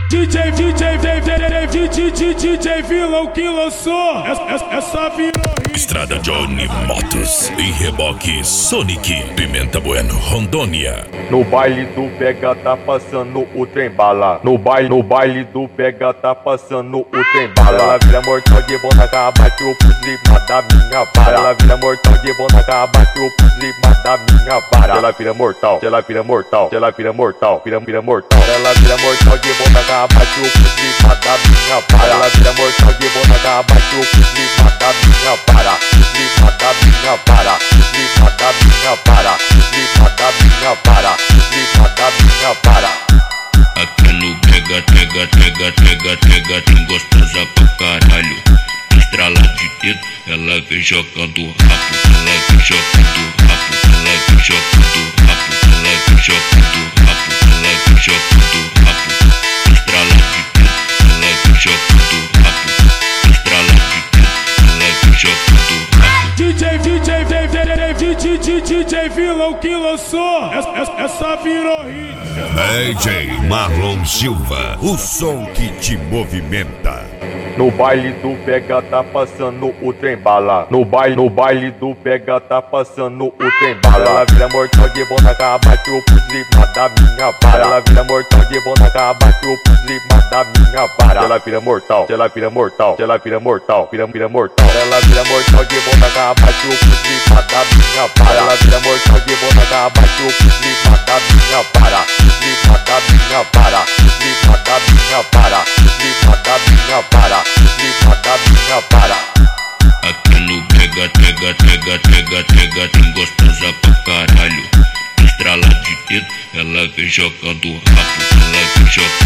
DJ Vilão que lançou essa virou. Estrada Johnny Motos e reboque Sonic, Pimenta Bueno, Rondônia. No baile do Pega tá passando o trem bala. No baile do Pega tá passando o trem bala. Ela vira mortal de bom na cara, bate o puslima da minha vara. Ela vira mortal de bom na cara, bate o puslima da minha vara. Ela vira mortal, ela vira mortal, ela vira mortal, vira mortal. Ela vira mortal de bom na cara, bate o puslima da minha vara. Ela vira mortal de bom na cara, bate o puslima da minha vara. Puslima da minha vara, puslima da minha vara, puslima da minha vara, puslima da minha vara. Aqui no Pega, tem gostosa pra caralho. Estrala de dedo, ela vem jogando rabo. Ela vem jogando rabo, ela vem jogando rabo. Ela vem jogando rabo, ela vem jogando rabo. Estrala de dedo, ela vem jogando rabo. Estrala de dedo, ela vem jogando rabo. DJ Vilão que lançou essa virou hit. DJ Marlon Silva, o som que te movimenta. No baile do Pega tá passando o trem bala. No baile do Pega tá passando o trem bala. Ela vira mortal de bom na cara, bate o puslima da minha vara. Ela vira mortal de bom na cara, bate o puslima da minha vara. Ela vira mortal, ela vira mortal, ela vira mortal, vira mortal. Ela vira mortal de bom na cara, bate o puslima da minha vara. Ela vira mortal de bom na cara, bate o puslima da minha vara. Puslima da minha vara, puslima da minha vara, puslima da minha vara, puslima da minha vara. Aqui no Pega, tem gostosa pra caralho. Estrala de dedo, ela vem jogando rabo. Ela vem jogando